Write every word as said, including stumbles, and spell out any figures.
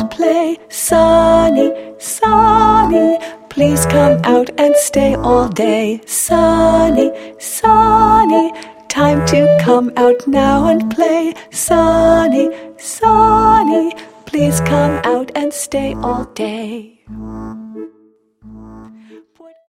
and play. Sunny, sunny, please come out and stay all day. Sunny, sunny, time to come out now and play. Sunny, sunny, please come out and stay all day.